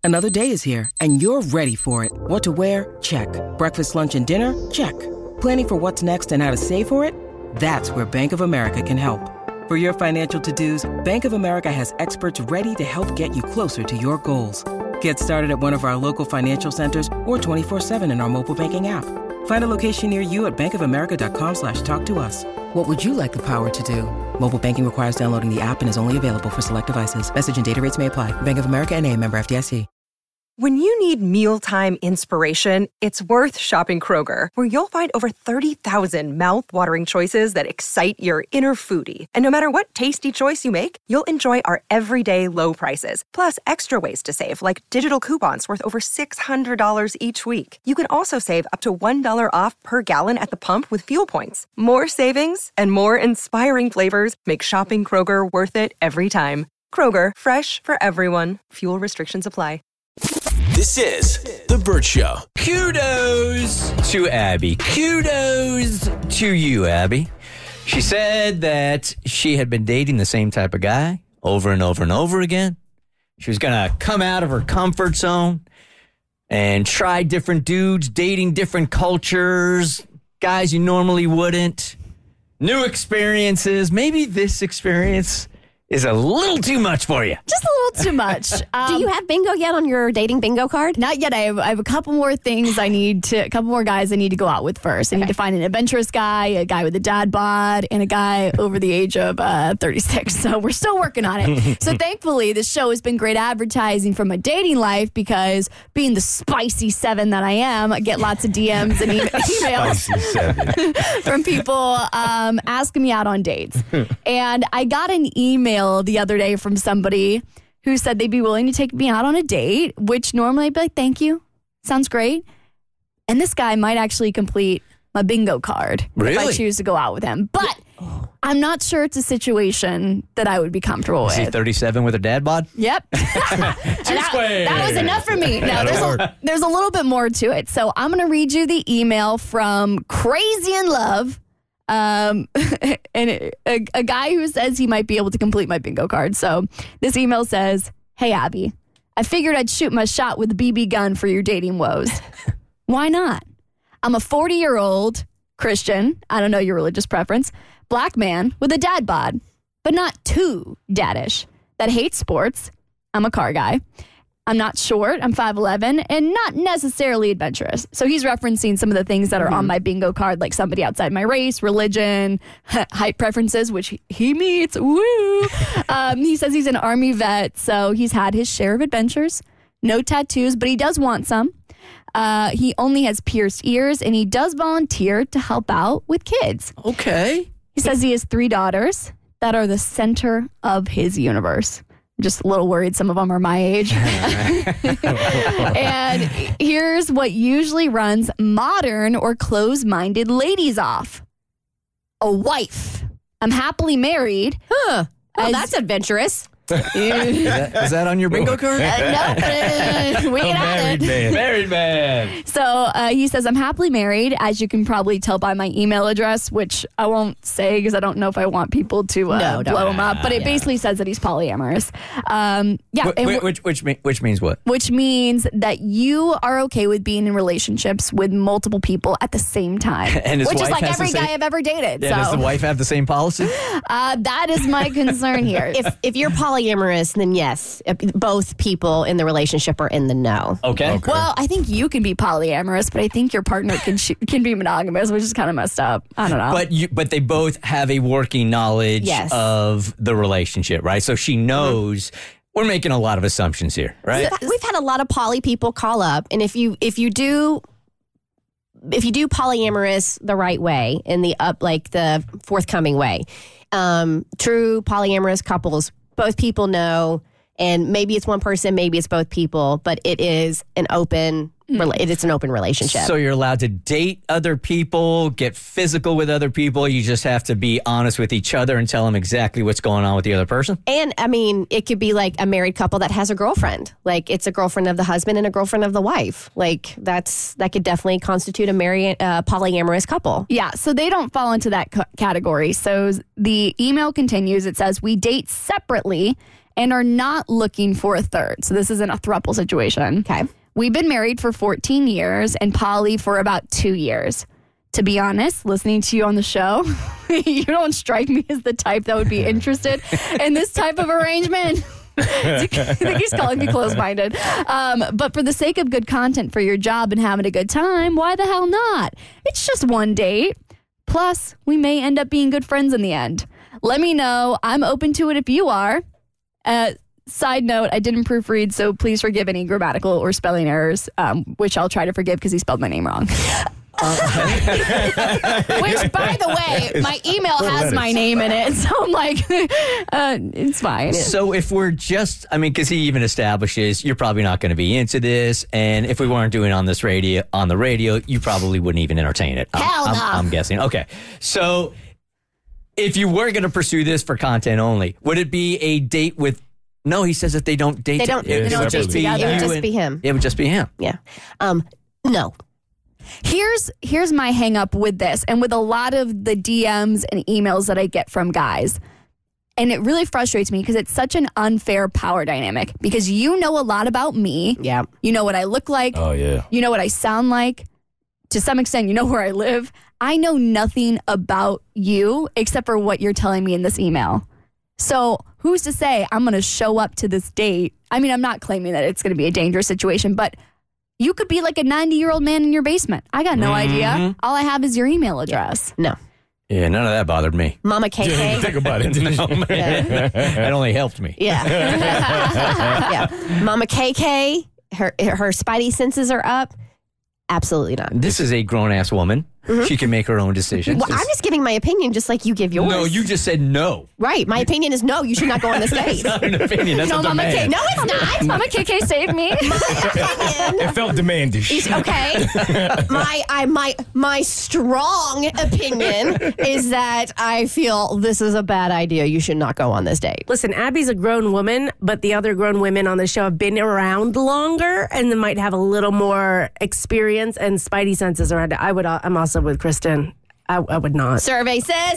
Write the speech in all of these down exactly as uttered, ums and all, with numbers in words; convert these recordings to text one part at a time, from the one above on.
Another day is here, and you're ready for it. What to wear? Check. Breakfast, lunch, and dinner? Check. Planning for what's next and how to save for it? That's where Bank of America can help. For your financial to-dos, Bank of America has experts ready to help get you closer to your goals. Get started at one of our local financial centers or twenty-four seven in our mobile banking app. Find a location near you at bankofamerica.com slash talk to us. What would you like the power to do? Mobile banking requires downloading the app and is only available for select devices. Message and data rates may apply. Bank of America N A, member F D I C. When you need mealtime inspiration, it's worth shopping Kroger, where you'll find over thirty thousand mouth-watering choices that excite your inner foodie. And no matter what tasty choice you make, you'll enjoy our everyday low prices, plus extra ways to save, like digital coupons worth over six hundred dollars each week. You can also save up to one dollar off per gallon at the pump with fuel points. More savings and more inspiring flavors make shopping Kroger worth it every time. Kroger, fresh for everyone. Fuel restrictions apply. This is The Bert Show. Kudos to Abby. Kudos to you, Abby. She said that she had been dating the same type of guy over and over and over again. She was going to come out of her comfort zone and try different dudes, dating different cultures, guys you normally wouldn't, new experiences. Maybe this experience is a little too much for you. Just a little too much. Um, Do you have bingo yet on your dating bingo card? Not yet. I have, I have a couple more things I need to, a couple more guys I need to go out with first. I Okay. need to find an adventurous guy, a guy with a dad bod, and a guy over the age of uh, thirty-six. So we're still working on it. So thankfully, this show has been great advertising for my dating life because being the spicy seven that I am, I get lots of D Ms and e- emails Spicy seven. from people um, asking me out on dates. And I got an email the other day from somebody who said they'd be willing to take me out on a date, which normally I'd be like, thank you. Sounds great. And this guy might actually complete my bingo card if I Really? choose to go out with him. But I'm not sure it's a situation that I would be comfortable Is he with. thirty-seven with a dad bod? Yep. And that, that was enough for me. No, there's a, there's a little bit more to it. So I'm going to read you the email from Crazy in Love. Um, and it, a, a guy who says he might be able to complete my bingo card. So this email says, "Hey, Abby, I figured I'd shoot my shot with a B B gun for your dating woes. Why not? I'm a forty-year-old Christian, I don't know your religious preference, black man with a dad bod, but not too daddish, that hates sports. I'm a car guy. I'm not short, I'm five eleven, and not necessarily adventurous." So he's referencing some of the things that are mm-hmm. on my bingo card, like somebody outside my race, religion, height preferences, which he meets. Woo! um, he says he's an Army vet, so he's had his share of adventures. No tattoos, but he does want some. Uh, he only has pierced ears, and he does volunteer to help out with kids. Okay. He says he has three daughters that are the center of his universe. I'm just a little worried some of them are my age. And here's what usually runs modern or closed-minded ladies off. A wife. I'm happily married. Huh. Well, As- that's adventurous. Is that, is that on your bingo card? Uh, no, but, uh, we can add it. man. Married man. So uh, he says, I'm happily married, as you can probably tell by my email address, which I won't say because I don't know if I want people to uh, No, don't. blow him up. But it Yeah. basically says that he's polyamorous. Um, yeah, Wh- and wh- we're- which, which, mean- which means what? which means that you are okay with being in relationships with multiple people at the same time. And his which is wife like has the every same- guy I've ever dated. Yeah, does so the wife have the same policy? uh, that is my concern here. If if you're polyamorous, then yes, both people in the relationship are in the know. Okay. Well, I think you can be polyamorous, but I think your partner can sh- can be monogamous, which is kind of messed up. I don't know. But you, but they both have a working knowledge Yes. of the relationship, right? So she knows. We're making a lot of assumptions here, right? We've had a lot of poly people call up, and if you if you do if you do polyamorous the right way, in the up like the forthcoming way, um, true polyamorous couples, both people know. And maybe it's one person, maybe it's both people, but it is an open, rela- it's an open relationship. So you're allowed to date other people, get physical with other people. You just have to be honest with each other and tell them exactly what's going on with the other person. And I mean, it could be like a married couple that has a girlfriend. Like it's a girlfriend of the husband and a girlfriend of the wife. Like that's that could definitely constitute a married, uh, polyamorous couple. Yeah, so they don't fall into that c- category. So the email continues. It says, we date separately and are not looking for a third. So this isn't a throuple situation. Okay. We've been married for fourteen years and poly for about two years. To be honest, listening to you on the show, you don't strike me as the type that would be interested in this type of arrangement. I think he's calling me closed-minded. Um, but for the sake of good content for your job and having a good time, why the hell not? It's just one date. Plus, we may end up being good friends in the end. Let me know. I'm open to it if you are. Uh, side note, I didn't proofread, so please forgive any grammatical or spelling errors, um, which I'll try to forgive because he spelled my name wrong. Which, by the way, my email has my name in it, so I'm like, uh, it's fine. So if we're just, I mean, because he even establishes you're probably not going to be into this, and if we weren't doing it on this radio, on the radio, you probably wouldn't even entertain it. I'm, Hell I'm, no. I'm guessing. Okay, so if you were going to pursue this for content only, would it be a date with? No, he says that they don't date. They don't- to- they it don't would date just be together. you It would just and- be him. It would just be him. Yeah. Um, no. Here's here's my hang up with this and with a lot of the D Ms and emails that I get from guys. And it really frustrates me because it's such an unfair power dynamic because you know a lot about me. Yeah. You know what I look like. Oh, yeah. You know what I sound like. To some extent, you know where I live. I know nothing about you except for what you're telling me in this email. So who's to say I'm going to show up to this date? I mean, I'm not claiming that it's going to be a dangerous situation, but you could be like a ninety-year-old man in your basement. I got no Mm-hmm. idea. All I have is your email address. No. Yeah, none of that bothered me. Mama K K. Think about it. Didn't you? That only helped me. Yeah. yeah. Mama K K, her her spidey senses are up. Absolutely not. This is a grown-ass woman. She can make her own decisions. Well, I'm just giving my opinion just like you give yours. No, you just said no. Right. My opinion is no, you should not go on this date. That's not an opinion. That's No, a Mama K. demand. No, it's not. Mama K K saved me. It felt demanding. Okay. My I my my strong opinion is that I feel this is a bad idea. You should not go on this date. Listen, Abby's a grown woman, but the other grown women on the show have been around longer and they might have a little more experience and spidey senses around it. I would. I'm also with Kristen. I, I would not. Survey says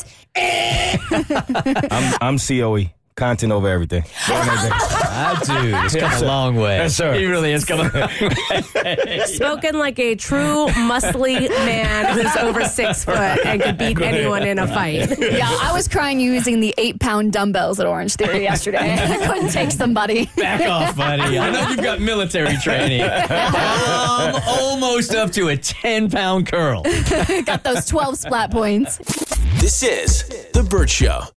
I'm, I'm C O E. Content over everything. That dude has come Yes, a sir. long way. Yes, sir. He really has come a Spoken like a true muscly man who's over six foot and could beat anyone in a fight. Yeah, I was crying using the eight-pound dumbbells at Orange Theory yesterday. I couldn't take somebody. Back off, buddy. I know you've got military training. I'm almost up to a ten-pound curl. Got those twelve splat points. This is The Burt Show.